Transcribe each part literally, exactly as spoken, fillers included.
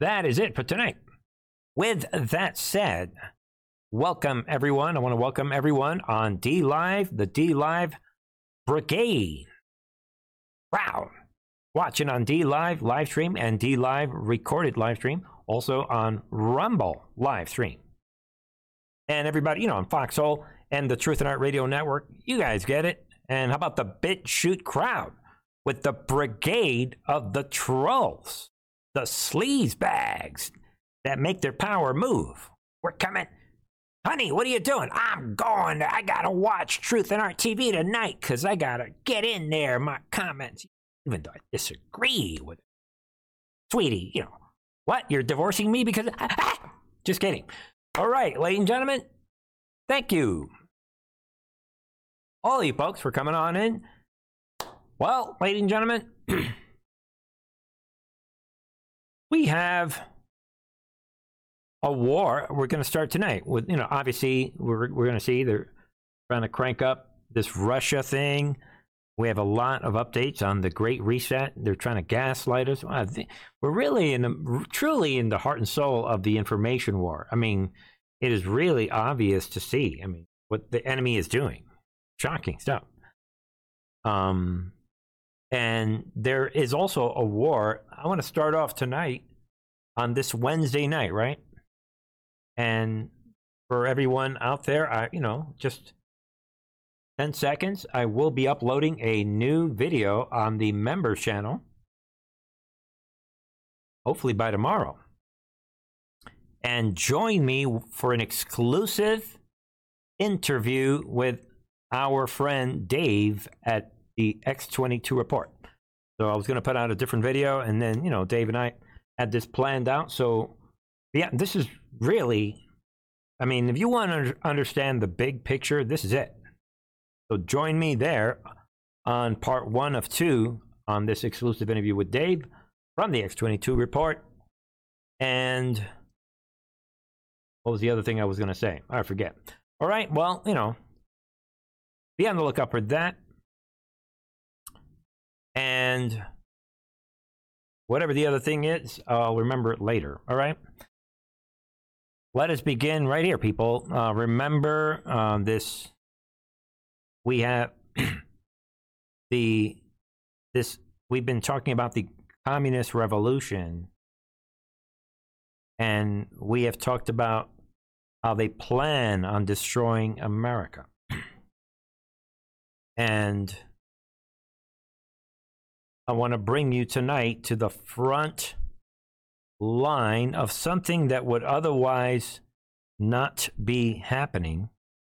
that is it for tonight. With that said, welcome everyone. I want to welcome everyone on D Live, the D Live Brigade. Wow. Watching on D Live live stream and D Live recorded live stream. Also on Rumble live stream. And everybody, you know, on Foxhole and the Truth and Art Radio Network, you guys get it. And how about the BitChute crowd with the brigade of the trolls, the sleaze bags that make their power move? We're coming. Honey, what are you doing? I'm going. I got to watch Truth and Art T V tonight because I got to get in there, my comments, even though I disagree with it. Sweetie, you know, what? You're divorcing me because... Ah! Just kidding. All right, ladies and gentlemen, thank you. All you folks for coming on in. Well, ladies and gentlemen, we have a war we're going to start tonight with, you know, obviously we're we're going to see they're trying to crank up this Russia thing. We have a lot of updates on the Great Reset. They're trying to gaslight us. We're really in the, truly in the heart and soul of the information war. I mean, it is really obvious to see. I mean, what the enemy is doing. Shocking stuff. Um, and there is also a war. I want to start off tonight on this Wednesday night, right? And for everyone out there, I, you know, just ten seconds, I will be uploading a new video on the members channel. Hopefully by tomorrow. And join me for an exclusive interview with our friend Dave at the X twenty-two Report. So I was going to put out a different video, and then, you know, Dave and I had this planned out. So, yeah, this is really, I mean, if you want to understand the big picture, this is it. So join me there on part one of two on this exclusive interview with Dave from the X twenty-two Report. And what was the other thing I was going to say? I forget. All right, well, you know, be on the lookout for that. And whatever the other thing is, I'll remember it later. All right? Let us begin right here, people. Uh, remember uh, this. We have the this. We've been talking about the communist revolution, and we have talked about how they plan on destroying America. And I want to bring you tonight to the front line of something that would otherwise not be happening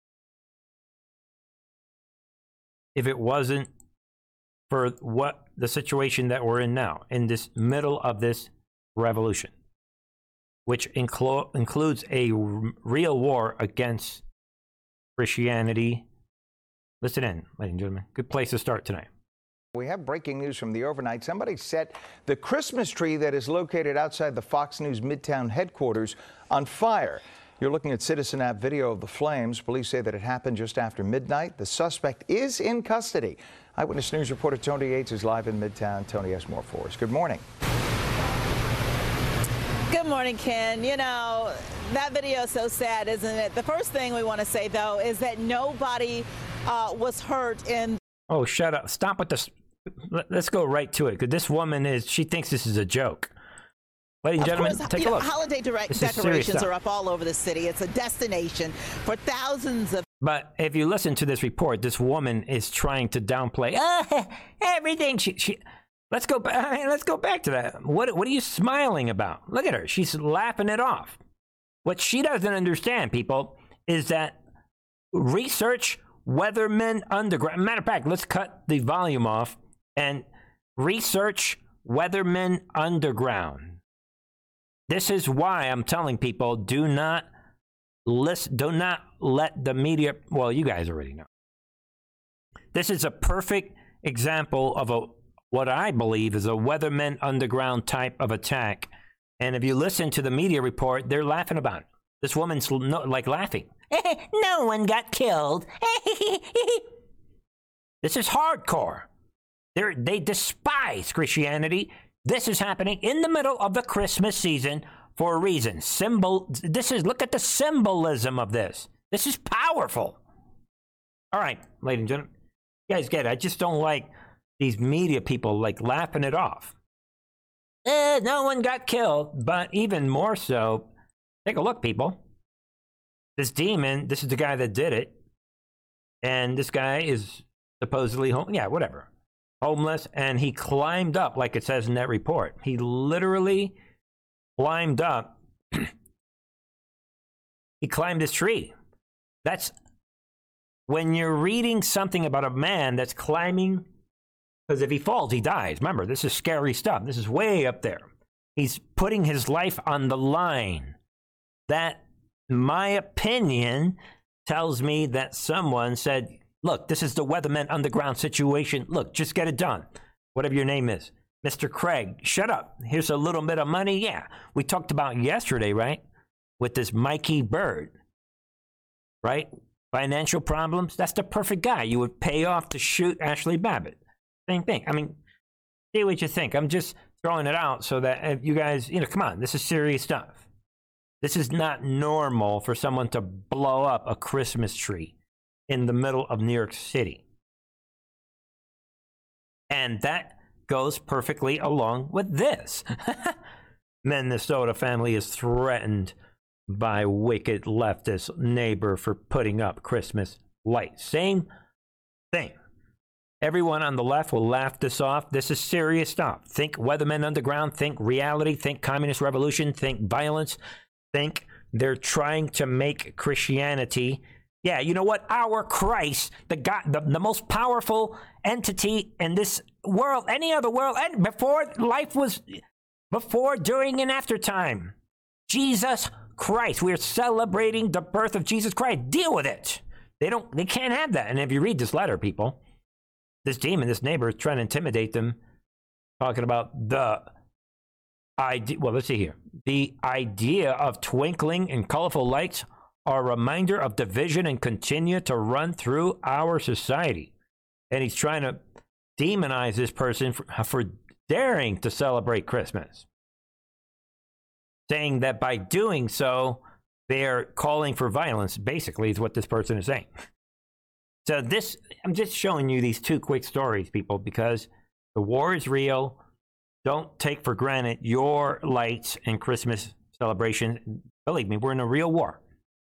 if it wasn't for what the situation that we're in now, in this middle of this revolution, which inclo- includes a r- real war against Christianity. Listen in, ladies and gentlemen. Good place to start tonight. We have breaking news from the overnight. Somebody set the Christmas tree that is located outside the Fox News Midtown headquarters on fire. You're looking at Citizen App video of the flames. Police say that it happened just after midnight. The suspect is in custody. Eyewitness News reporter Tony Yates is live in Midtown. Tony has more for us. Good morning. Good morning, Ken. You know, that video is so sad, isn't it? The first thing we want to say, though, is that nobody uh, was hurt in... Oh, shut up. Stop with this. Let's go right to it, because this woman is, she thinks this is a joke. Ladies and gentlemen, course, take you a know, look. Holiday direct decorations are up all over the city. It's a destination for thousands of... But if you listen to this report, this woman is trying to downplay uh, everything. She, she, let's go back. Let's go back to that. What, what are you smiling about? Look at her. She's laughing it off. What she doesn't understand, people, is that research Weathermen Underground. Matter of fact, let's cut the volume off and research Weathermen Underground. This is why I'm telling people, do not listen, do not let the media, well, you guys already know. This is a perfect example of a what I believe is a Weathermen Underground type of attack. And if you listen to the media report, they're laughing about it. This woman's no, like laughing. No one got killed. This is hardcore. They're, they despise Christianity. This is happening in the middle of the Christmas season for a reason. Symbol. This is, look at the symbolism of this. This is powerful. All right, ladies and gentlemen, you guys get it. I just don't like these media people like laughing it off. Eh, no one got killed, but even more so, take a look, people. This demon, this is the guy that did it, and this guy is supposedly home. Yeah, whatever. Homeless, and he climbed up, like it says in that report. He literally climbed up. He climbed this tree. That's when you're reading something about a man that's climbing, because if he falls, he dies. Remember, this is scary stuff. This is way up there. He's putting his life on the line. That, in my opinion, tells me that someone said, look, this is the Weathermen Underground situation. Look, just get it done. Whatever your name is. Mister Craig, shut up. Here's a little bit of money. Yeah, we talked about yesterday, right? With this Mikey Bird, right? Financial problems. That's the perfect guy. You would pay off to shoot Ashley Babbitt. Same thing. I mean, see what you think. I'm just throwing it out so that if you guys, you know, come on, this is serious stuff. This is not normal for someone to blow up a Christmas tree in the middle of New York City. And that goes perfectly along with this. Minnesota family is threatened by wicked leftist neighbor for putting up Christmas lights. Same thing. Everyone on the left will laugh this off. This is serious stuff. Think Weathermen Underground, think reality, think communist revolution, think violence, think they're trying to make Christianity. Yeah, you know what? Our Christ, the God, the, the most powerful entity in this world, any other world, and before life was, before, during, and after time. Jesus Christ. We're celebrating the birth of Jesus Christ. Deal with it. They don't, they can't have that. And if you read this letter, people, this demon, this neighbor is trying to intimidate them, talking about the idea. Well, let's see here. The idea of twinkling and colorful lights are a reminder of division and continue to run through our society. And he's trying to demonize this person for, for daring to celebrate Christmas, saying that by doing so, they're calling for violence, basically, is what this person is saying. So this, I'm just showing you these two quick stories, people, because the war is real. Don't take for granted your lights and Christmas celebration. Believe me, we're in a real war.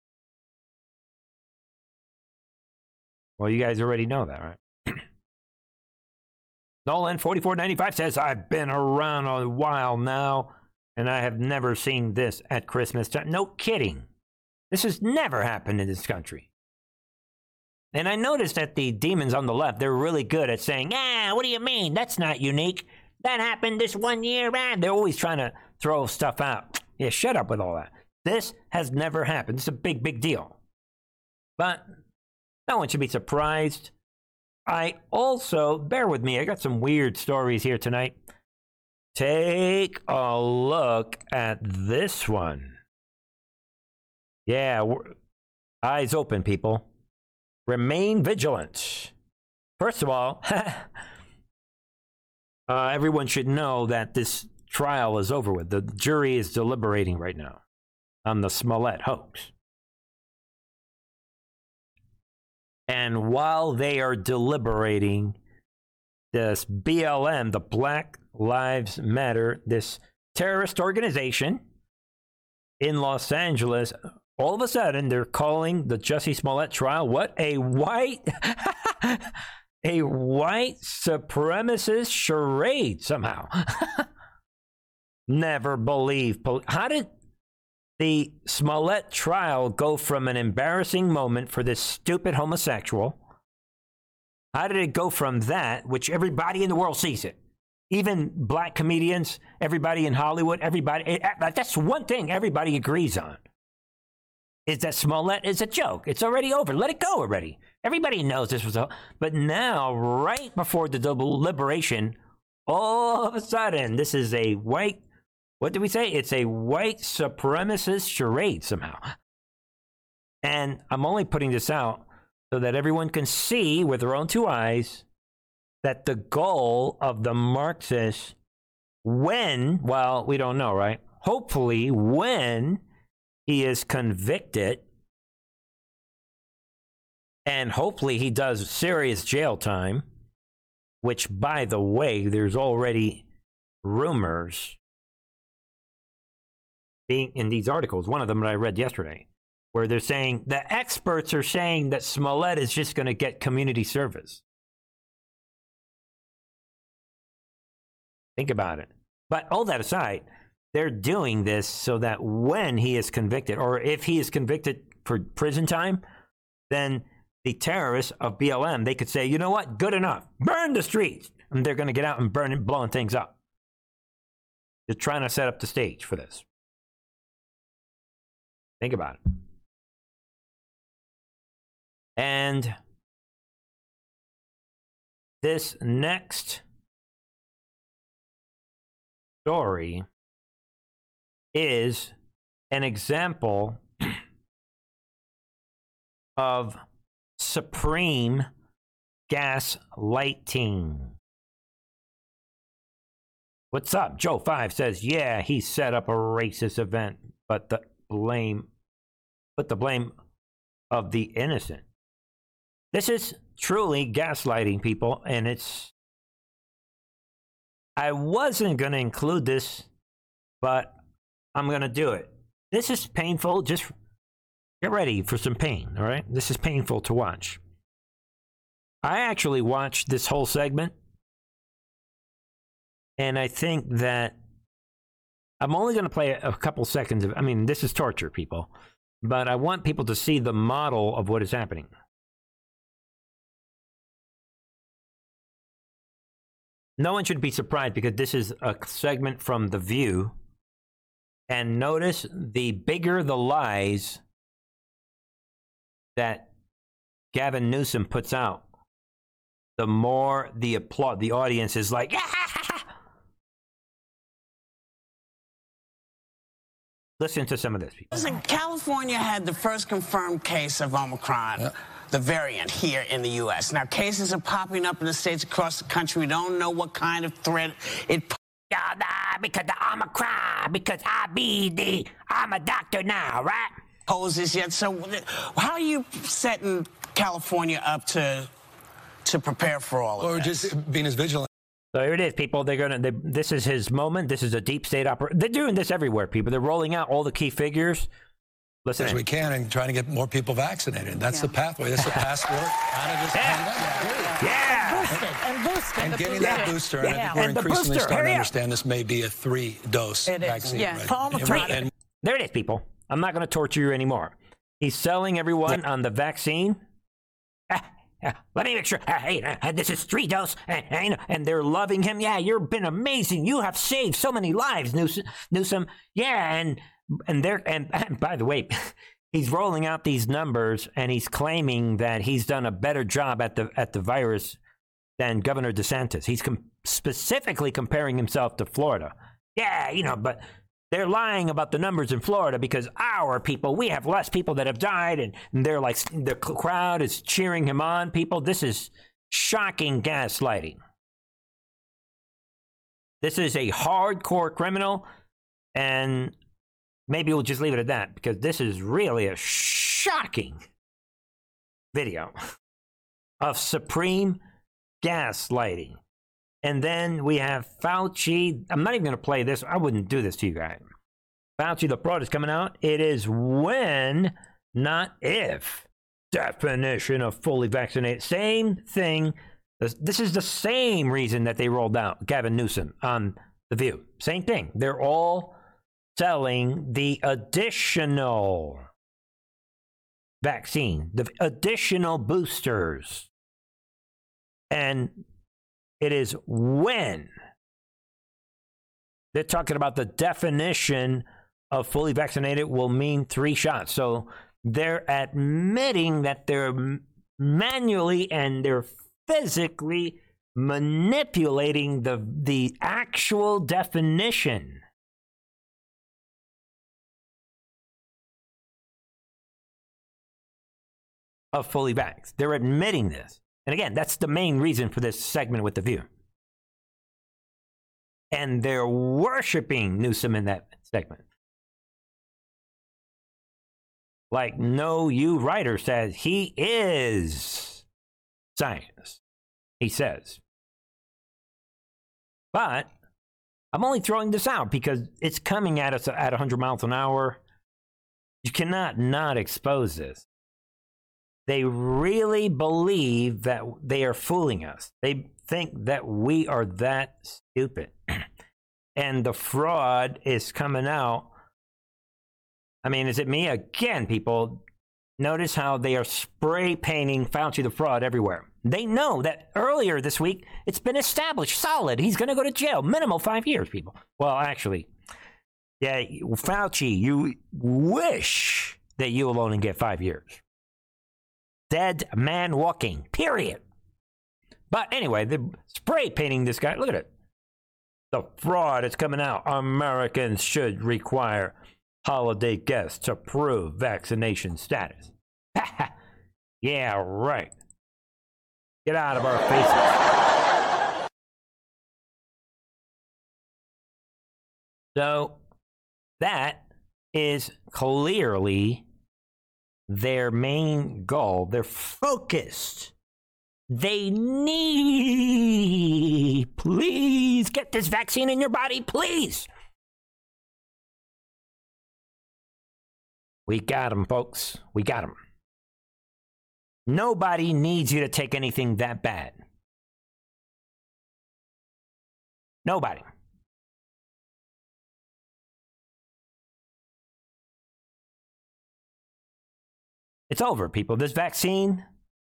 Well, you guys already know that, right? Nolan forty-four ninety-five says, I've been around a while now, and I have never seen this at Christmas time. No kidding. This has never happened in this country. And I noticed that the demons on the left, they're really good at saying, ah, what do you mean? That's not unique. That happened this one year, man. They're always trying to throw stuff out. Yeah, shut up with all that. This has never happened. It's a big, big deal. But no one should be surprised. I also, bear with me, I got some weird stories here tonight. Take a look at this one. Yeah, eyes open, people. Remain vigilant. First of all, uh, everyone should know that this trial is over with. The jury is deliberating right now on the Smollett hoax. And while they are deliberating, this B L M, the Black Lives Matter, this terrorist organization in Los Angeles, all of a sudden they're calling the Jussie Smollett trial, what? A white, a white supremacist charade somehow. Never believe. How did the Smollett trial go from an embarrassing moment for this stupid homosexual? How did it go from that, which everybody in the world sees it? Even black comedians, everybody in Hollywood, everybody, that's one thing everybody agrees on, is that Smollett is a joke. It's already over. Let it go already. Everybody knows this was a, but now, right before the deliberation, all of a sudden, this is a white, what did we say? It's a white supremacist charade somehow. And I'm only putting this out so that everyone can see with their own two eyes that the goal of the Marxists when, well, we don't know, right? Hopefully, when he is convicted, and hopefully he does serious jail time, which, by the way, there's already rumors being in these articles, one of them that I read yesterday, where they're saying the experts are saying that Smollett is just going to get community service. Think about it. But all that aside, they're doing this so that when he is convicted, or if he is convicted for prison time, then the terrorists of B L M, they could say, you know what, good enough, burn the streets. And they're going to get out and burn it, blowing things up. They're trying to set up the stage for this. Think about it. And this next story is an example of supreme gaslighting. What's up? Joe five says, yeah, he set up a racist event, but the blame, put the blame of the innocent. This is truly gaslighting, people, and it's, I wasn't going to include this, but I'm going to do it. This is painful. Just get ready for some pain, all right? This is painful to watch. I actually watched this whole segment, and I think that I'm only going to play a couple seconds of, I mean, this is torture, people, but I want people to see the model of what is happening. No one should be surprised because this is a segment from The View. And notice the bigger the lies that Gavin Newsom puts out, the more the applaud, the audience is like, ah! Listen to some of this, people. Listen, California had the first confirmed case of Omicron. Yep. The variant here in the U S. Now, cases are popping up in the states across the country. We don't know what kind of threat it because the Omicron, because I be the, I'm a doctor now, right? Poses yet. So how are you setting California up to to prepare for all of or this? Or just being as vigilant. So here it is, people. They're gonna. They, this is his moment. This is a deep state operation. They're doing this everywhere, people. They're rolling out all the key figures. Listen, as we can, and trying to get more people vaccinated. That's yeah. the pathway. That's the passport out of this pandemic. Yeah. yeah. And boosted. And getting yeah. that booster. And yeah. I think we're and increasingly booster. starting Hurry to up. understand this may be a three-dose it vaccine. Is. Yeah. Right? Paul and, and there it is, people. I'm not going to torture you anymore. He's selling everyone yeah. on the vaccine. Ah, ah, let me make sure. Ah, hey, uh, this is three dose. Uh, uh, and they're loving him. Yeah, you've been amazing. You have saved so many lives, Newsom. Newsom. Yeah, and and they're and, and by the way. He's rolling out these numbers, and he's claiming that he's done a better job at the at the virus than Governor DeSantis. He's com- specifically comparing himself to Florida. Yeah, you know, but they're lying about the numbers in Florida because our people, we have less people that have died, and, and they're like, the crowd is cheering him on. People, this is shocking gaslighting. This is a hardcore criminal, and maybe we'll just leave it at that because this is really a shocking video of supreme gaslighting. And then we have Fauci. I'm not even going to play this. I wouldn't do this to you guys. Fauci, the fraud is coming out. It is when, not if. Definition of fully vaccinated. Same thing. This is the same reason that they rolled out Gavin Newsom on The View. Same thing. They're all selling the additional vaccine, the additional boosters. And it is when they're talking about the definition of fully vaccinated will mean three shots. So they're admitting that they're manually and they're physically manipulating the, the actual definition. Of fully vaxxed. They're admitting this. And again, that's the main reason for this segment with The View. And they're worshiping Newsom in that segment. Like No You Writer says, he is science. He says. But I'm only throwing this out because it's coming at us at one hundred miles an hour. You cannot not expose this. They really believe that they are fooling us. They think that we are that stupid. And the fraud is coming out. I mean, is it me? Again, people, notice how they are spray painting Fauci the fraud everywhere. They know that earlier this week, it's been established, solid. He's going to go to jail, minimal five years, people. Well, actually, yeah, Fauci, you wish that you will only get five years. Dead man walking, period. But anyway, they're spray painting this guy. Look at it. The fraud is coming out. Americans should require holiday guests to prove vaccination status. Yeah, right. Get out of our faces. So that is clearly their main goal. They're focused. They need, please get this vaccine in your body, please. We got them, folks. We got them. Nobody needs you to take anything that bad. Nobody. It's over, people. This vaccine,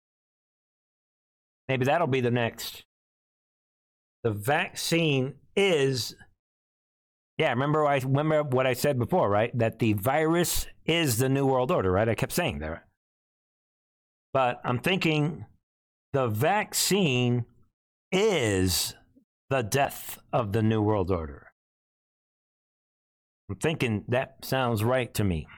maybe that'll be the next. The vaccine is, yeah, remember I remember what I said before, right? That the virus is the new world order, right? I kept saying that. But I'm thinking the vaccine is the death of the new world order. I'm thinking that sounds right to me.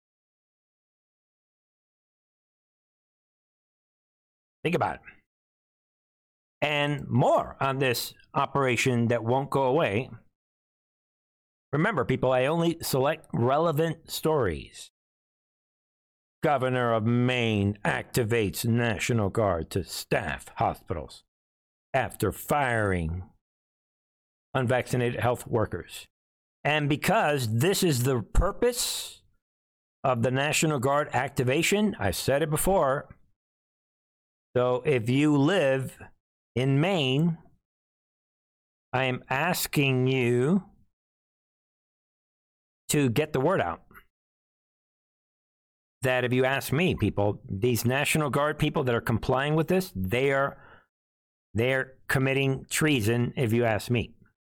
Think about it. And more on this operation that won't go away. Remember, people, I only select relevant stories. Governor of Maine activates National Guard to staff hospitals after firing unvaccinated health workers. And because this is the purpose of the National Guard activation, I said it before. So if you live in Maine, I am asking you to get the word out. That if you ask me, people, these National Guard people that are complying with this, they are they're committing treason, if you ask me.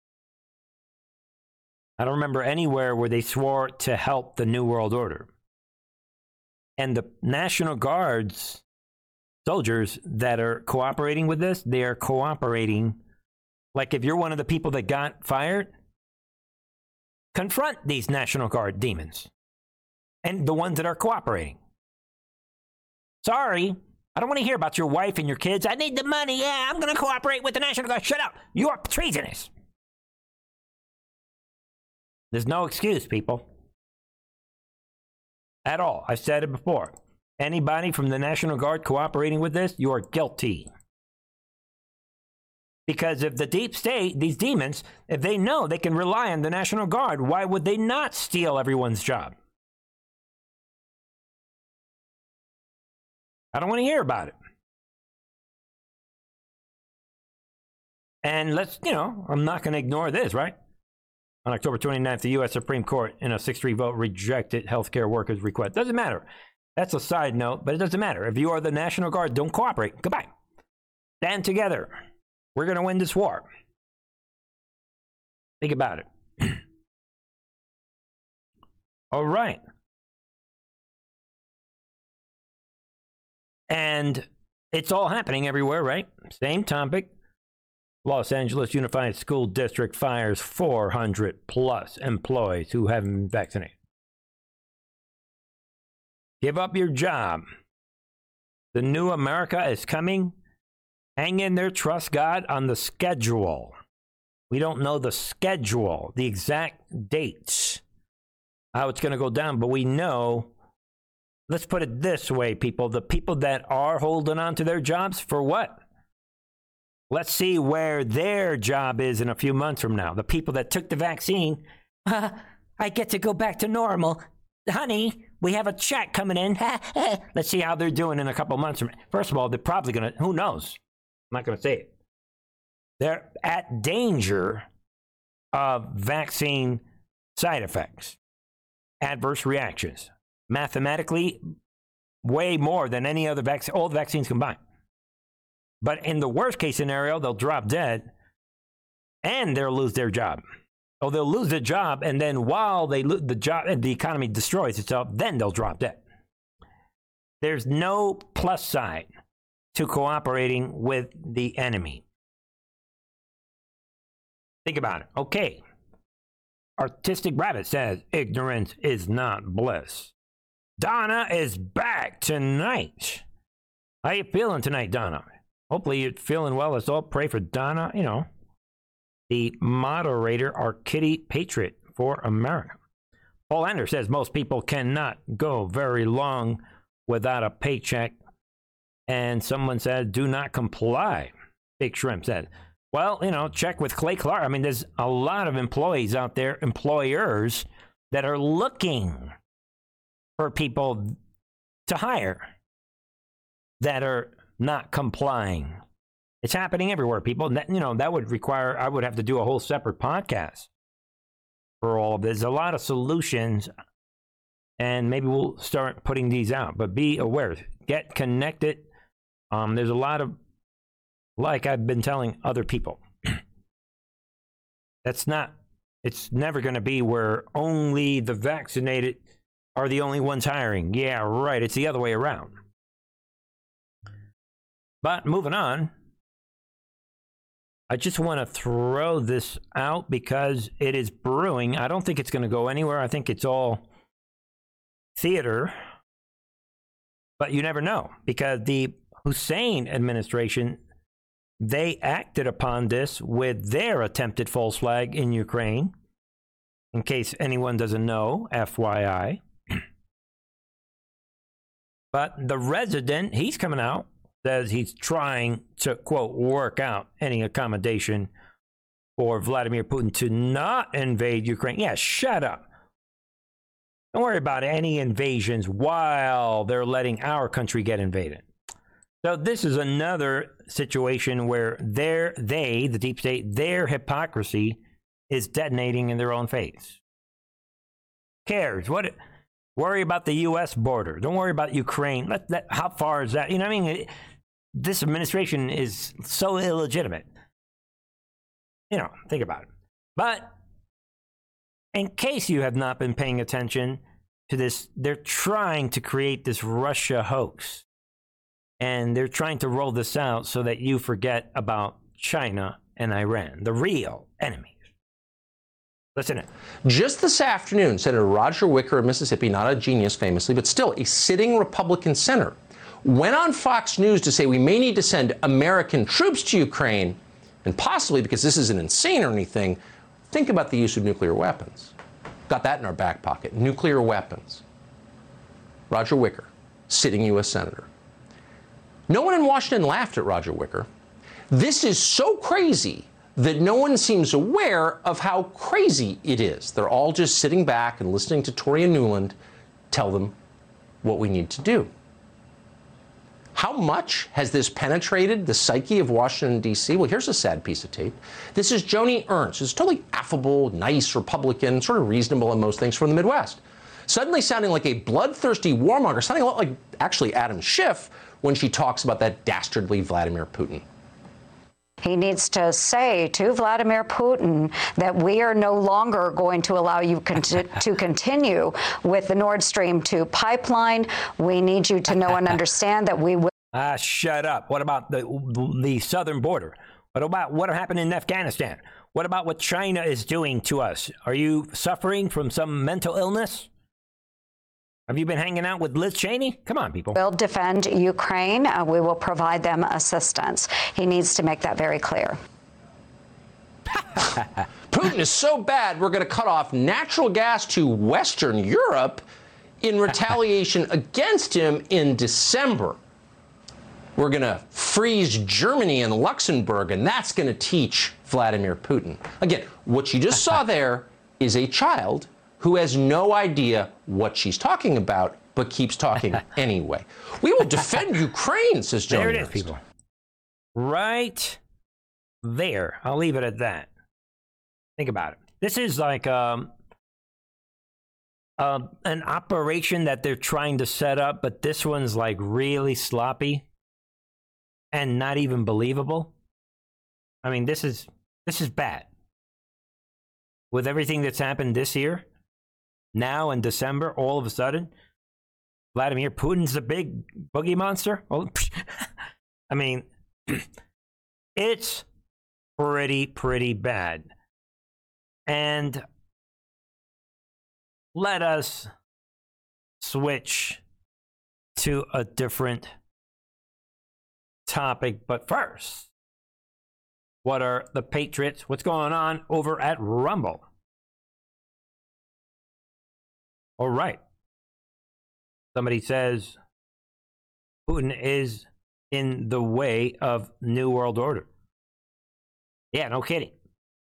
I don't remember anywhere where they swore to help the New World Order. And the National Guard's soldiers that are cooperating with this, they are cooperating. Like if you're one of the people that got fired, confront these National Guard demons and the ones that are cooperating. Sorry, I don't want to hear about your wife and your kids. I need the money. Yeah, I'm going to cooperate with the National Guard. Shut up. You are treasonous. There's no excuse, people. At all. I've said it before. Anybody from the National Guard cooperating with this, you are guilty. Because if the deep state, these demons, if they know they can rely on the National Guard, why would they not steal everyone's job? I don't want to hear about it. And let's, you know, I'm not going to ignore this, right? On October twenty-ninth, the U S Supreme Court, in a six three vote, rejected healthcare workers' request. Doesn't matter. That's a side note, but it doesn't matter. If you are the National Guard, don't cooperate. Goodbye. Stand together. We're going to win this war. Think about it. All right. And it's all happening everywhere, right? Same topic. Los Angeles Unified School District fires four hundred plus employees who haven't been vaccinated. Give up your job. The new America is coming. Hang in there, trust God on the schedule. We don't know the schedule, the exact dates, how it's going to go down, but we know, let's put it this way, people, the people that are holding on to their jobs, for what? Let's see where their job is in a few months from now. The people that took the vaccine, uh, I get to go back to normal. Honey, we have a check coming in. Let's see how they're doing in a couple months from now. First of all, they're probably going to, who knows? I'm not going to say it. They're at danger of vaccine side effects, adverse reactions. Mathematically, way more than any other vaccine, all the vaccines combined. But in the worst case scenario, they'll drop dead and they'll lose their job. Oh, they'll lose their job, and then while they lose the job and the economy destroys itself, then they'll drop dead. There's no plus side to cooperating with the enemy. Think about it. Okay. Artistic Rabbit says, ignorance is not bliss. Donna is back tonight. How you feeling tonight, Donna? Hopefully you're feeling well. Let's all pray for Donna, you know, the moderator, our kitty patriot for America. Paul Ender says most people cannot go very long without a paycheck. And someone said, do not comply. Big Shrimp said, well, you know, check with Clay Clark. I mean, there's a lot of employees out there, employers, that are looking for people to hire that are not complying. It's happening everywhere, people. That, you know, that would require, I would have to do a whole separate podcast for all of this. There's a lot of solutions, and maybe we'll start putting these out. But be aware, get connected. Um, there's a lot of, like I've been telling other people, that's not, it's never going to be where only the vaccinated are the only ones hiring. Yeah, right. It's the other way around. But moving on, I just want to throw this out because it is brewing. I don't think it's going to go anywhere. I think it's all theater. But you never know, because the Hussein administration, they acted upon this with their attempted false flag in Ukraine. In case anyone doesn't know, F Y I. But the resident, he's coming out, says he's trying to, quote, work out any accommodation for Vladimir Putin to not invade Ukraine. Yeah, shut up. Don't worry about any invasions while they're letting our country get invaded. So this is another situation where their, they, the deep state, their hypocrisy is detonating in their own face. Cares? What? Worry about the U S border. Don't worry about Ukraine. Let that. How far is that? You know what I mean? It, this administration is so illegitimate. You know, think about it. But in case you have not been paying attention to this, they're trying to create this Russia hoax. And they're trying to roll this out so that you forget about China and Iran, the real enemies. Listen in. Just this afternoon, Senator Roger Wicker of Mississippi, not a genius famously, but still a sitting Republican senator, went on Fox News to say we may need to send American troops to Ukraine, and possibly, because this isn't insane or anything, think about the use of nuclear weapons. Got that in our back pocket. Nuclear weapons. Roger Wicker, sitting U S senator. No one in Washington laughed at Roger Wicker. This is so crazy that no one seems aware of how crazy it is. They're all just sitting back and listening to Toria Nuland tell them what we need to do. How much has this penetrated the psyche of Washington, D C? Well, here's a sad piece of tape. This is Joni Ernst, who's a totally affable, nice Republican, sort of reasonable in most things from the Midwest. Suddenly sounding like a bloodthirsty warmonger, sounding a lot like actually Adam Schiff when she talks about that dastardly Vladimir Putin. He needs to say to Vladimir Putin that we are no longer going to allow you con- to continue with the Nord Stream two pipeline. We need you to know and understand that we will. Ah, shut up. What about the the southern border? What about what happened in Afghanistan? What about what China is doing to us? Are you suffering from some mental illness? Have you been hanging out with Liz Cheney? Come on, people. We'll defend Ukraine. Uh, we will provide them assistance. He needs to make that very clear. Putin is so bad, we're going to cut off natural gas to Western Europe in retaliation against him in December. We're going to freeze Germany and Luxembourg, and that's going to teach Vladimir Putin. Again, what you just saw there is a child who has no idea what she's talking about, but keeps talking anyway. We will defend Ukraine, says Joe. There it is, people. Right there. I'll leave it at that. Think about it. This is like um, uh, an operation that they're trying to set up, but this one's like really sloppy and not even believable. I mean, this is this is bad. With everything that's happened this year, now in December, all of a sudden, Vladimir Putin's a big boogie monster. Well, I mean, it's pretty, pretty bad. And let us switch to a different topic. But first, what are the Patriots? What's going on over at Rumble? All right. Somebody says Putin is in the way of New World Order. Yeah, no kidding.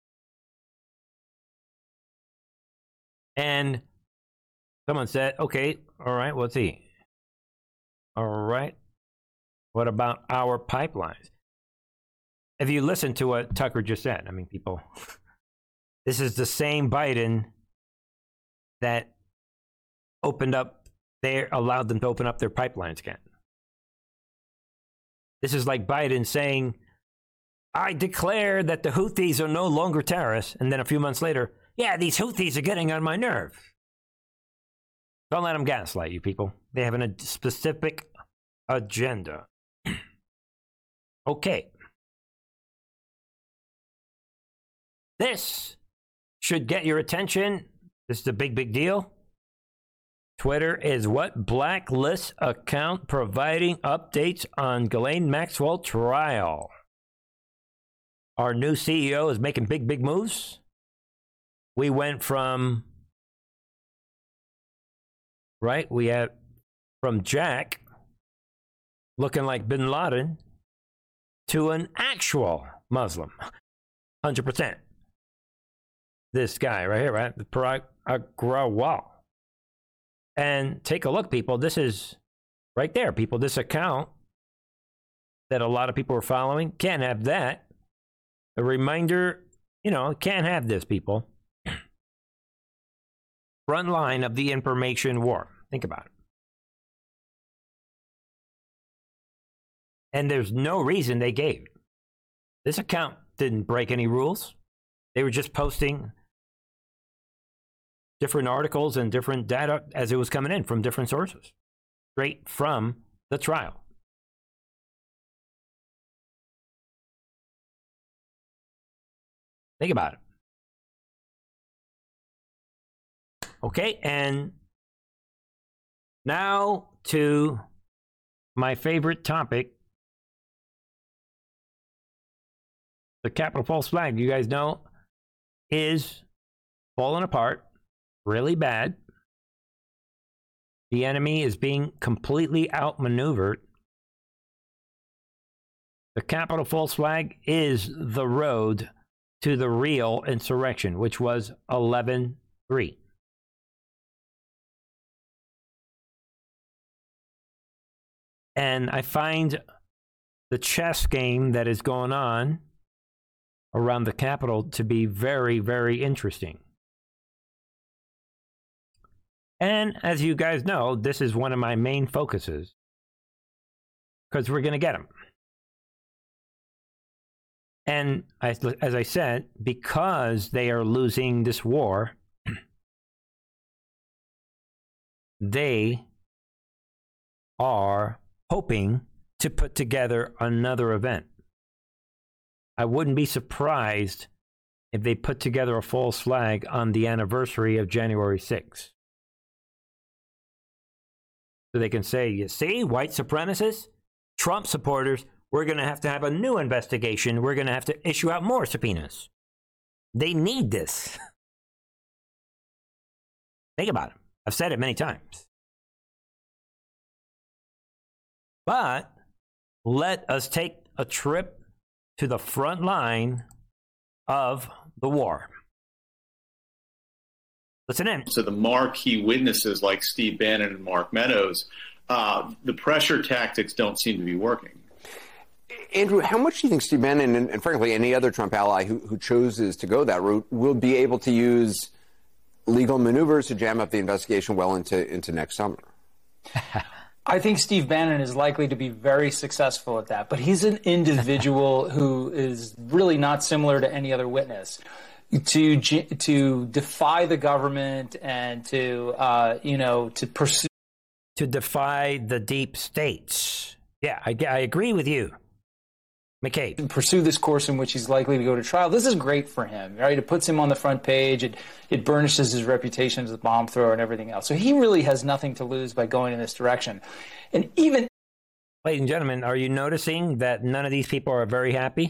And someone said, okay, all right, what's he? All right. What about our pipelines? If you listen to what Tucker just said, I mean, people, this is the same Biden that opened up their, allowed them to open up their pipelines again. This is like Biden saying, I declare that the Houthis are no longer terrorists. And then a few months later, yeah, these Houthis are getting on my nerve. Don't let them gaslight you, people. They have a specific agenda. Okay. This should get your attention. This is a big, big deal. Twitter is what? Blacklist account providing updates on Ghislaine Maxwell trial. Our new C E O is making big, big moves. We went from, right, we had from Jack looking like bin Laden to an actual Muslim. one hundred percent. This guy right here, right? The Parag Agrawal. And take a look, people. This is right there, people. This account that a lot of people are following, can't have that. A reminder, you know, can't have this, people. Front line of the information war. Think about it. And there's no reason they gave. This account didn't break any rules. They were just posting different articles and different data as it was coming in from different sources, straight from the trial. Think about it. Okay, and now to my favorite topic, the Capitol false flag, you guys know, is falling apart really bad. The enemy is being completely outmaneuvered. The Capitol false flag is the road to the real insurrection, which was eleven three. And I find the chess game that is going on around the Capitol to be very, very interesting. And as you guys know, this is one of my main focuses because we're going to get them. And I, as I said, because they are losing this war, they are hoping to put together another event. I wouldn't be surprised if they put together a false flag on the anniversary of January sixth. So they can say, you see, white supremacists, Trump supporters, we're going to have to have a new investigation. We're going to have to issue out more subpoenas. They need this. Think about it. I've said it many times. But let us take a trip to the front line of the war. Listen in. So the marquee witnesses like Steve Bannon and Mark Meadows, uh, the pressure tactics don't seem to be working. Andrew, how much do you think Steve Bannon and, and frankly any other Trump ally who, who chooses to go that route will be able to use legal maneuvers to jam up the investigation well into, into next summer? I think Steve Bannon is likely to be very successful at that, but he's an individual who is really not similar to any other witness. To to defy the government and to uh, you know to pursue to defy the deep states. Yeah, I, I agree with you, McCabe. Pursue this course in which he's likely to go to trial. This is great for him, right? It puts him on the front page. It it burnishes his reputation as a bomb thrower and everything else. So he really has nothing to lose by going in this direction. And even, ladies and gentlemen, are you noticing that none of these people are very happy?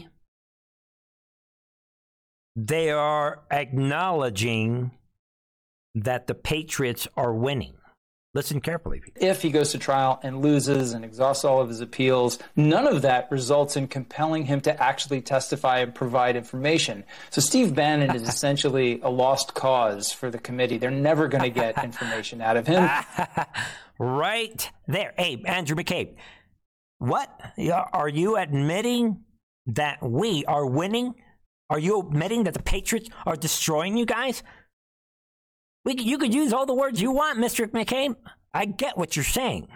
They are acknowledging that the Patriots are winning. Listen carefully. If he goes to trial and loses and exhausts all of his appeals, none of that results in compelling him to actually testify and provide information. So Steve Bannon is essentially a lost cause for the committee. They're never going to get information out of him. Right there. Hey, Andrew McCabe, what? Are you admitting that we are winning? Are you admitting that the Patriots are destroying you guys? We, you could use all the words you want, Mister McCabe. I get what you're saying.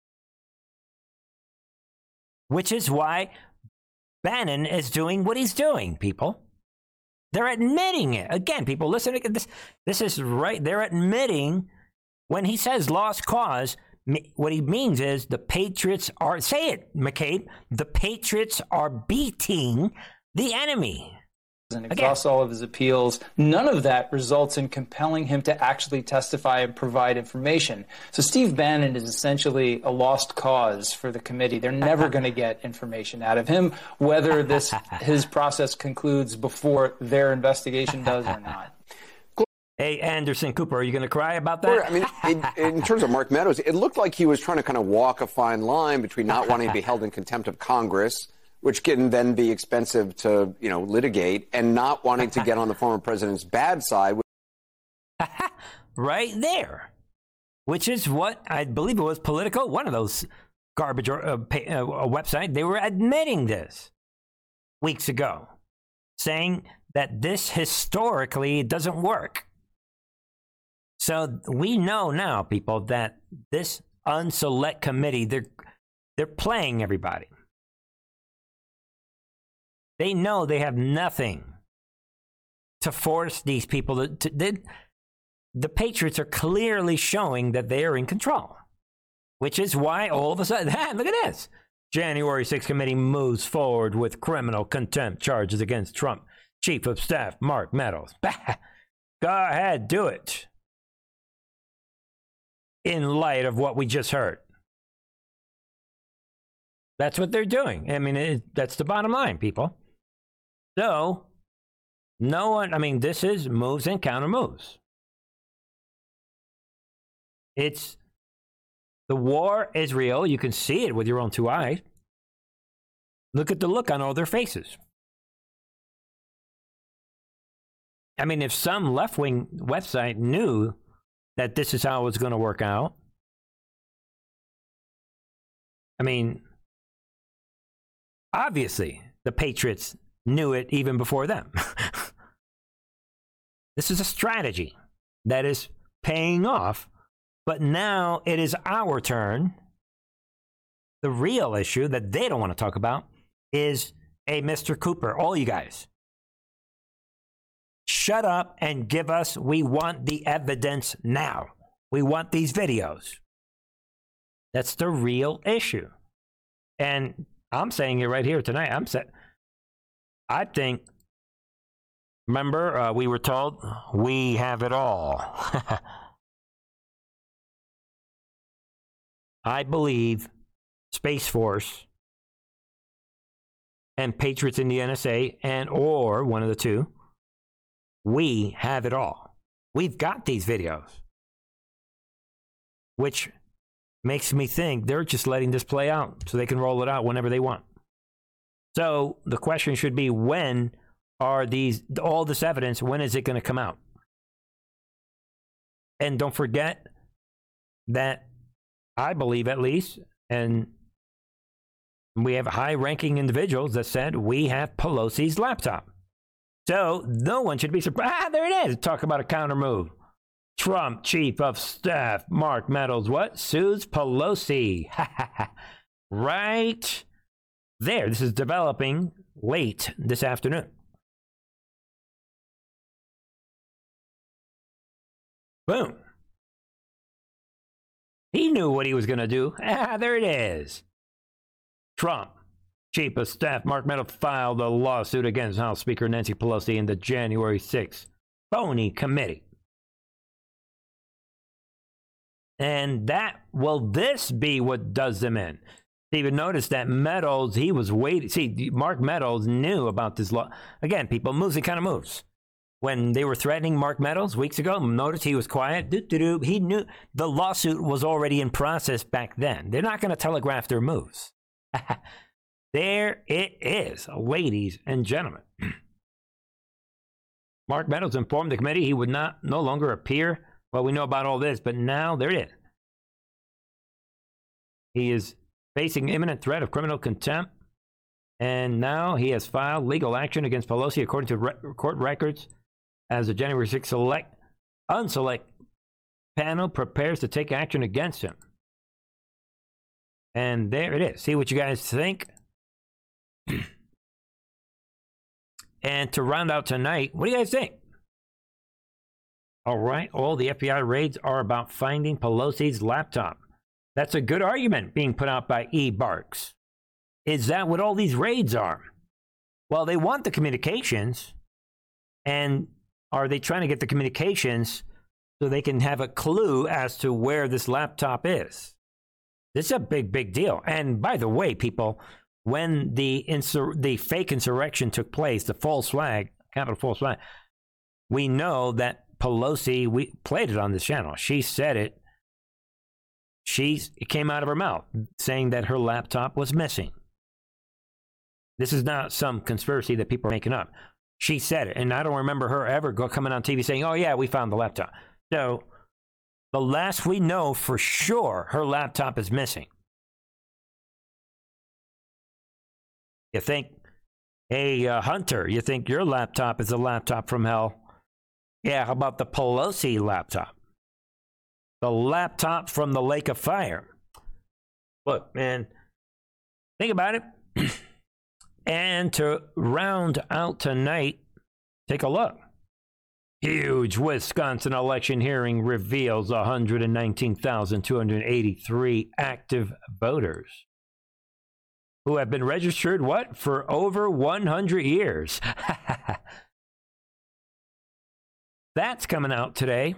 Which is why Bannon is doing what he's doing, people. They're admitting it. Again, people, listen to this. This is right. They're admitting when he says lost cause, what he means is the Patriots are, say it, McCabe, the Patriots are beating the enemy. And exhausts all of his appeals. None of that results in compelling him to actually testify and provide information. So Steve Bannon is essentially a lost cause for the committee. They're never going to get information out of him, whether this his process concludes before their investigation does or not. Hey, Anderson Cooper, are you going to cry about that? I mean, in, in terms of Mark Meadows, it looked like he was trying to kind of walk a fine line between not wanting to be held in contempt of Congress, which can then be expensive to, you know, litigate, and not wanting to get on the former president's bad side. Right there, which is what I believe it was Politico, one of those garbage or uh, pay, uh, website. They were admitting this weeks ago, saying that this historically doesn't work. So we know now, people, that this unselect committee, they're they're playing everybody. They know they have nothing to force these people to, to they, the Patriots are clearly showing that they are in control, which is why all of a sudden, ah, look at this. January sixth committee moves forward with criminal contempt charges against Trump Chief of Staff Mark Meadows. Go ahead, do it. In light of what we just heard. That's what they're doing. I mean, it, that's the bottom line, people. So, no one, I mean, this is moves and counter moves. It's the war is real. You can see it with your own two eyes. Look at the look on all their faces. I mean, if some left-wing website knew that this is how it was going to work out, I mean, obviously, the Patriots knew it even before them. This is a strategy that is paying off, but now it is our turn. The real issue that they don't want to talk about is, hey, Mister Cooper, all you guys, shut up and give us, we want the evidence now. We want these videos. That's the real issue. And I'm saying it right here tonight. I'm saying, I think, remember, uh, we were told we have it all. I believe Space Force and Patriots in the N S A, and or one of the two, we have it all. We've got these videos, which makes me think they're just letting this play out so they can roll it out whenever they want. So the question should be, when are these, all this evidence, when is it going to come out? And don't forget that I believe, at least, and we have high-ranking individuals that said we have Pelosi's laptop. So no one should be surprised. Ah, there it is. Talk about a counter move. Trump Chief of Staff Mark Meadows, what? Sues Pelosi. Right there. This is developing late this afternoon. Boom. He knew what he was going to do. Ah, there it is. Trump Chief of Staff Mark Meadows filed a lawsuit against House Speaker Nancy Pelosi in the January sixth phony committee. And that, will this be what does them in? Even notice that Meadows, he was waiting. See, Mark Meadows knew about this law. Again, people, moves, he kind of moves. When they were threatening Mark Meadows weeks ago, notice he was quiet. Doo, doo, doo. He knew the lawsuit was already in process back then. They're not going to telegraph their moves. There it is, ladies and gentlemen. Mark Meadows informed the committee he would not no longer appear. Well, we know about all this, but now there it is. He is facing imminent threat of criminal contempt, and now he has filed legal action against Pelosi according to re- court records as the January sixth select, unselect panel prepares to take action against him. And there it is. See what you guys think? And to round out tonight, what do you guys think? All right, all the F B I raids are about finding Pelosi's laptop. That's a good argument being put out by E. Barks. Is that what all these raids are? Well, they want the communications, and are they trying to get the communications so they can have a clue as to where this laptop is? This is a big, big deal. And by the way, people, when the insur- the fake insurrection took place, the false flag, Capitol false flag, we know that Pelosi, we played it on this channel. She said it. She, it came out of her mouth saying that her laptop was missing. This is not some conspiracy that people are making up. She said it, and I don't remember her ever go coming on T V saying, oh, yeah, we found the laptop. So the last we know for sure, her laptop is missing. You think, hey, uh, Hunter, you think your laptop is a laptop from hell? Yeah, how about the Pelosi laptop? The laptop from the Lake of Fire. Look, man, think about it. And to round out tonight, take a look. Huge Wisconsin election hearing reveals one hundred nineteen thousand two hundred eighty-three active voters who have been registered, what, for over one hundred years. That's coming out today.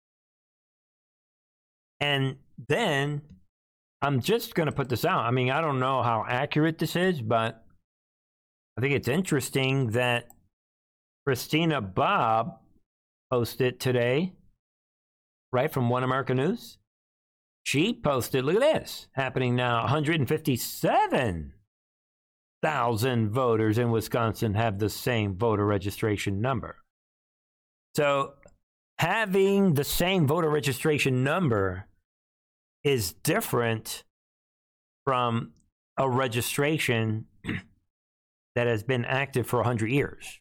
And then I'm just going to put this out. I mean, I don't know how accurate this is, but I think it's interesting that Christina Bobb posted today, right, from One America News. She posted, look at this, happening now, one hundred fifty-seven thousand voters in Wisconsin have the same voter registration number. So having the same voter registration number is different from a registration that has been active for one hundred years.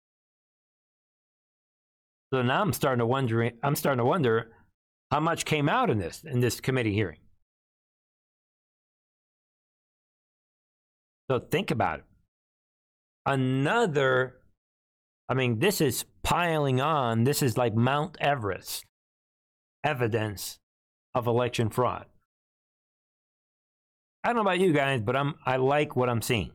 So now I'm starting to wonder, I'm starting to wonder how much came out in this, in this committee hearing. So think about it. Another, I mean, this is piling on. This is like Mount Everest evidence of election fraud. I don't know about you guys, but I'm, I like what I'm seeing.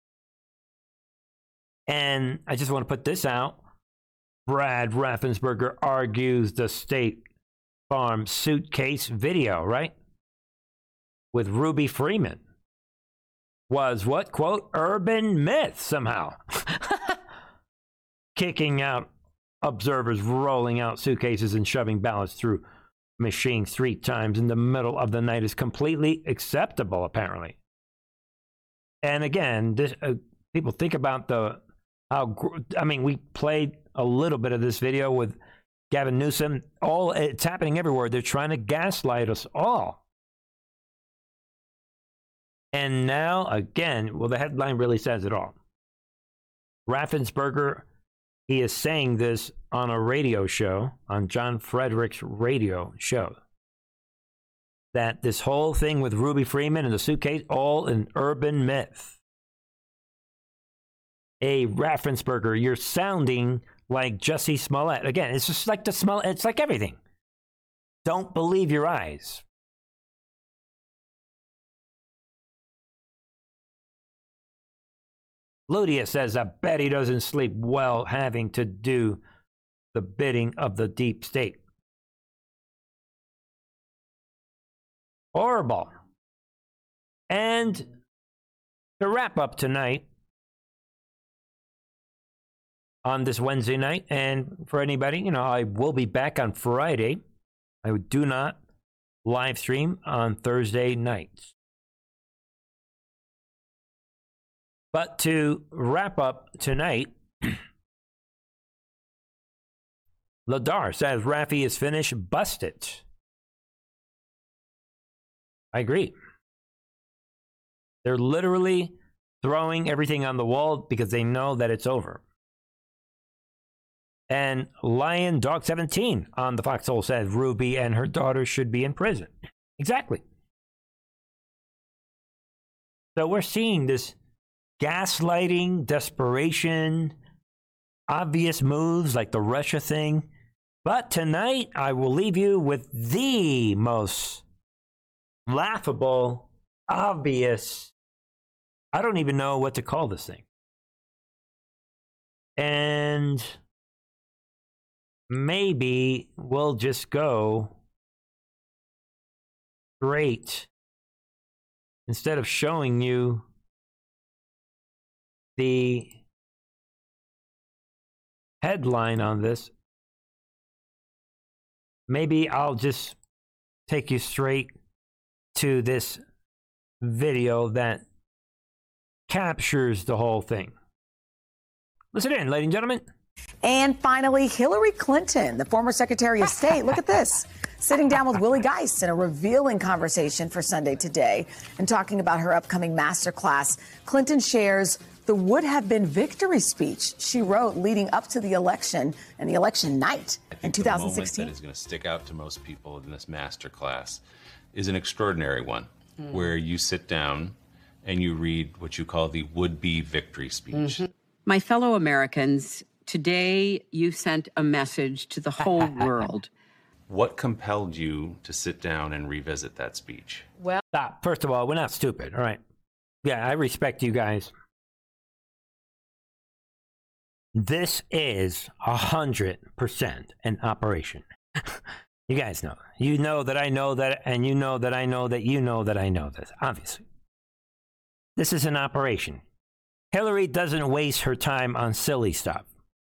And I just want to put this out. Brad Raffensperger argues the State Farm suitcase video, right, with Ruby Freeman was what, quote, urban myth somehow. Kicking out observers rolling out suitcases and shoving ballots through machines three times in the middle of the night is completely acceptable, apparently. And again, this, uh, people think about the how. I mean, we played a little bit of this video with Gavin Newsom. All it's happening everywhere. They're trying to gaslight us all. And now, again, well, the headline really says it all. Raffensperger, he is saying this on a radio show, on John Frederick's radio show, that this whole thing with Ruby Freeman and the suitcase, all an urban myth. Hey, Raffensperger, you're sounding like Jussie Smollett. Again, it's just like the Smollett, it's like everything. Don't believe your eyes. Ludia says, I bet he doesn't sleep well having to do the bidding of the deep state. Horrible. And to wrap up tonight, on this Wednesday night, and for anybody, you know, I will be back on Friday. I do not live stream on Thursday nights. But to wrap up tonight, Ladar says Raffi is finished, busted. I agree. They're literally throwing everything on the wall because they know that it's over. And Lion Dog seventeen on the Foxhole says Ruby and her daughter should be in prison. Exactly. So we're seeing this gaslighting, desperation, obvious moves like the Russia thing. But tonight, I will leave you with the most laughable, obvious, I don't even know what to call this thing. And maybe we'll just go straight, instead of showing you the headline on this, maybe I'll just take you straight to this video that captures the whole thing. Listen in, ladies and gentlemen. And finally, Hillary Clinton, the former Secretary of State, look at this, sitting down with Willie Geist in a revealing conversation for Sunday Today and talking about her upcoming masterclass. Clinton shares the would have been victory speech she wrote leading up to the election and the election night in two thousand sixteen. The moment that is going to stick out to most people in this masterclass is an extraordinary one, mm. where you sit down and you read what you call the would-be victory speech. Mm-hmm. My fellow Americans, today you sent a message to the whole world. What compelled you to sit down and revisit that speech? Well, stop. First of all, we're not stupid, all right? Yeah, I respect you guys. This is a hundred percent an operation. You guys know. You know that I know that, and you know that I know that you know that I know this, obviously. This is an operation. Hillary doesn't waste her time on silly stuff.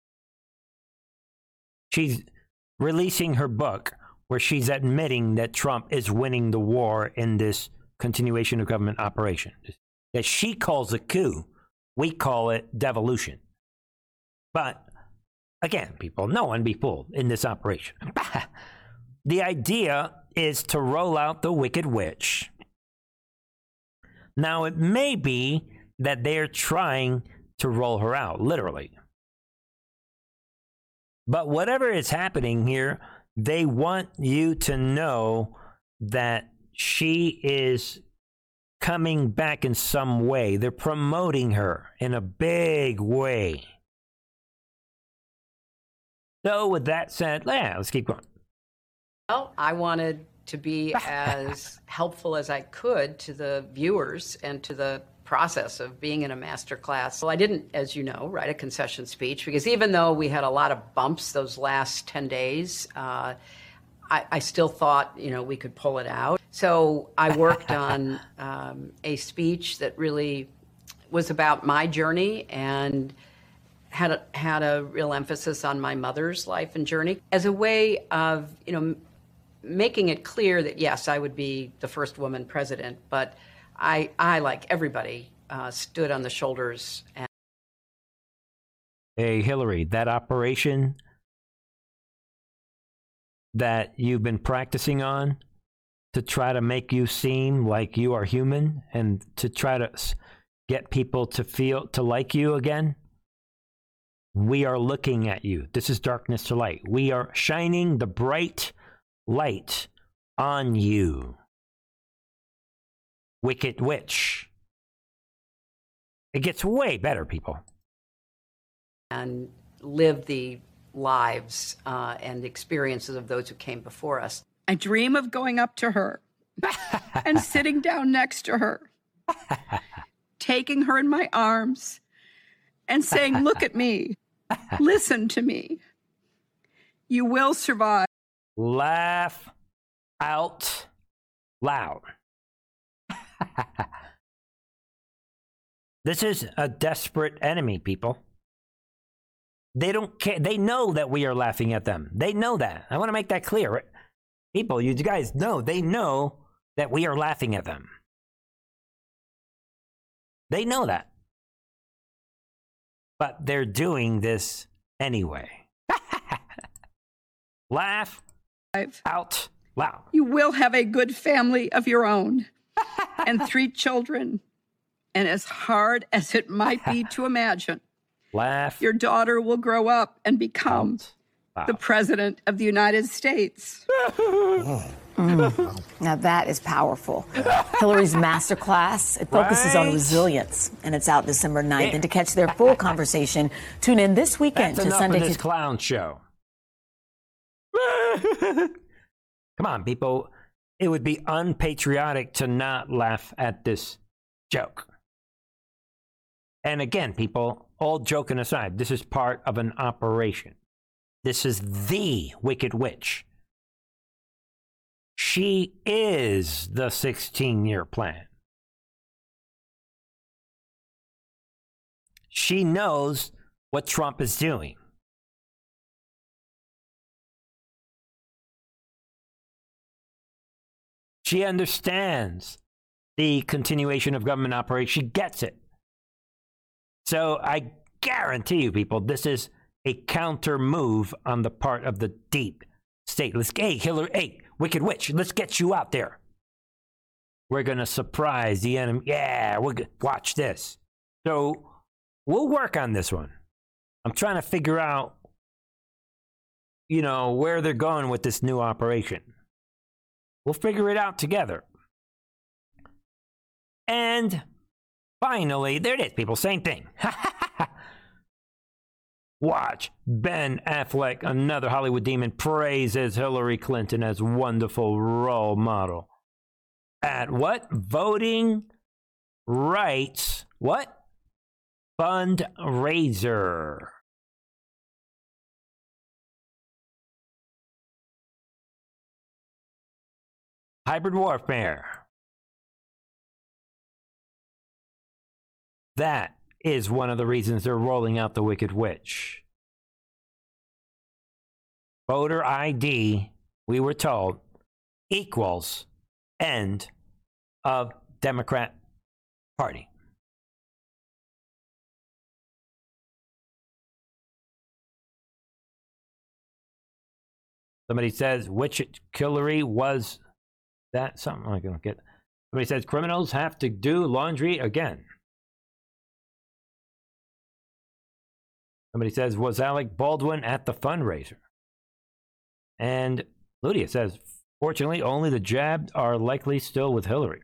She's releasing her book where she's admitting that Trump is winning the war in this continuation of government operation. That she calls a coup, we call it devolution. But, again, people, no one be fooled in this operation. The idea is to roll out the Wicked Witch. Now, it may be that they're trying to roll her out, literally. But whatever is happening here, they want you to know that she is coming back in some way. They're promoting her in a big way. So with that said, yeah, let's keep going. Well, I wanted to be as helpful as I could to the viewers and to the process of being in a master class. Well, I didn't, as you know, write a concession speech because even though we had a lot of bumps those last ten days, uh, I, I still thought, you know, we could pull it out. So I worked on um, a speech that really was about my journey and had a, had a real emphasis on my mother's life and journey as a way of, you know, making it clear that, yes, I would be the first woman president, but I, I like everybody, uh, stood on the shoulders. And hey, Hillary, that operation that you've been practicing on to try to make you seem like you are human and to try to get people to feel, to like you again, we are looking at you. This is darkness to light. We are shining the bright light on you. Wicked Witch. It gets way better, people. And live the lives uh, and experiences of those who came before us. I dream of going up to her and sitting down next to her, taking her in my arms and saying, look at me, listen to me. You will survive. Laugh out loud. This is a desperate enemy, people. They don't care. They know that we are laughing at them. They know that. I want to make that clear. People, you guys know, they know that we are laughing at them. They know that. But they're doing this anyway. Laugh out loud. You will have a good family of your own and three children. And as hard as it might be to imagine, laugh. Your daughter will grow up and become wow. the president of the United States. Mm. Now that is powerful. Hillary's masterclass, it focuses right. on resilience, and it's out December ninth. Yeah. And to catch their full conversation, tune in this weekend That's to enough Sunday. Of this clown show. Come on, people. It would be unpatriotic to not laugh at this joke. And again, people, all joking aside, this is part of an operation. This is the Wicked Witch. She is the sixteen-year plan. She knows what Trump is doing. She understands the continuation of government operation. She gets it. So I guarantee you, people, this is a counter move on the part of the deep state. Let's, hey, Hillary, hey, Wicked Witch, let's get you out there. We're going to surprise the enemy. Yeah, we're gonna, watch this. So we'll work on this one. I'm trying to figure out, you know, where they're going with this new operation. We'll figure it out together. And finally, there it is, people. Same thing. Watch Ben Affleck, another Hollywood demon, praises Hillary Clinton as wonderful role model. At what? Voting rights. What? Fundraiser. Hybrid warfare. That is one of the reasons they're rolling out the Wicked Witch. Voter I D, we were told, equals end of Democrat Party. Somebody says, which Hillary was that something I don't get. Somebody says criminals have to do laundry again. Somebody says, was Alec Baldwin at the fundraiser? And Ludia says, fortunately, only the jabbed are likely still with Hillary.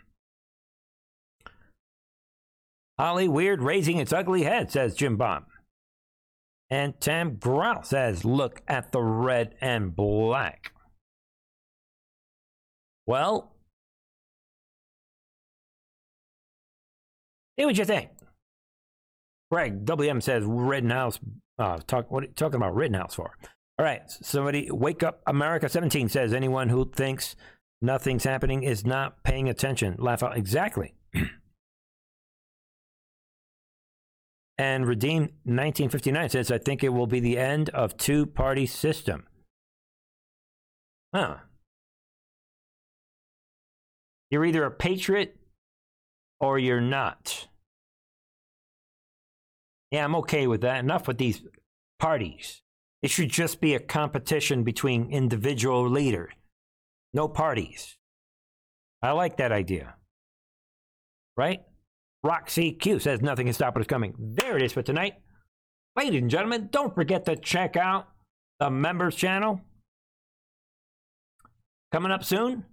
Holly Weird raising its ugly head, says Jim Bob. And Tam Growl says, look at the red and black. Well, see what you think. Greg W M says Rittenhouse. Uh, talk what are you talking about Rittenhouse for? All right, somebody wake up. America seventeen says anyone who thinks nothing's happening is not paying attention. Laugh out. Exactly. and Redeem nineteen fifty-nine says, I think it will be the end of two-party system. Huh. You're either a patriot or you're not. Yeah, I'm okay with that. Enough with these parties. It should just be a competition between individual leaders. No parties. I like that idea. Right? Roxy Q says nothing can stop what is coming. There it is for tonight. Ladies and gentlemen, don't forget to check out the members channel. Coming up soon.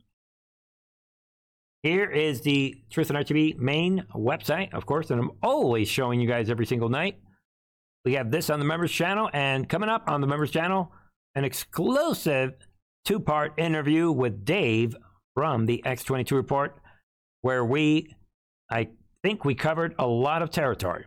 Here is the Truth and Art T V main website, of course, and I'm always showing you guys every single night. We have this on the members channel, and coming up on the members channel, an exclusive two-part interview with Dave from the X twenty-two Report, where we, I think we covered a lot of territory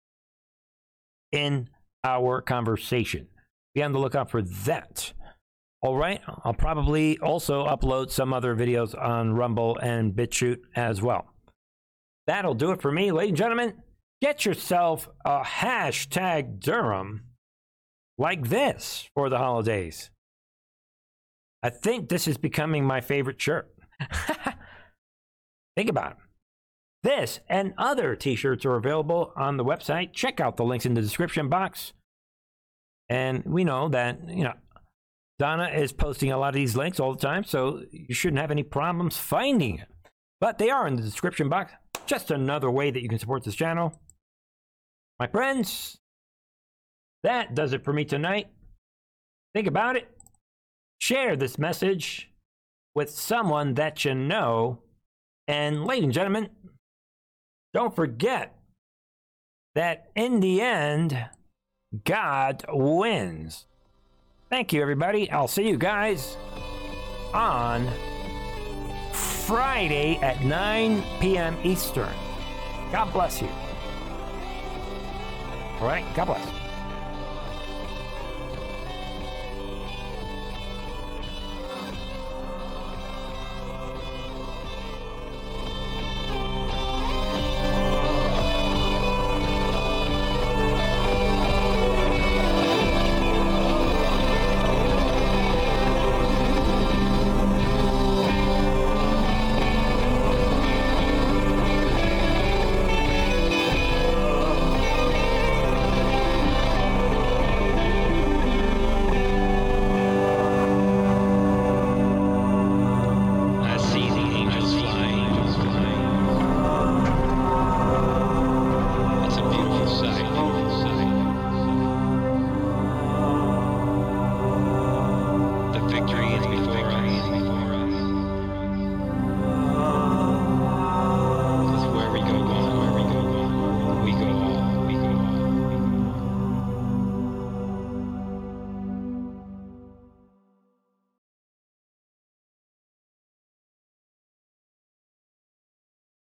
in our conversation. Be on the lookout for that. All right, I'll probably also upload some other videos on Rumble and BitChute as well. That'll do it for me, ladies and gentlemen. Get yourself a hashtag Durham like this for the holidays. I think this is becoming my favorite shirt. Think about it. This and other t-shirts are available on the website. Check out the links in the description box. And we know that, you know, Donna is posting a lot of these links all the time, so you shouldn't have any problems finding it. But they are in the description box. Just another way that you can support this channel. My friends, that does it for me tonight. Think about it. Share this message with someone that you know. And ladies and gentlemen, don't forget that in the end, God wins. Thank you, everybody. I'll see you guys on Friday at nine p.m. Eastern. God bless you. All right? God bless.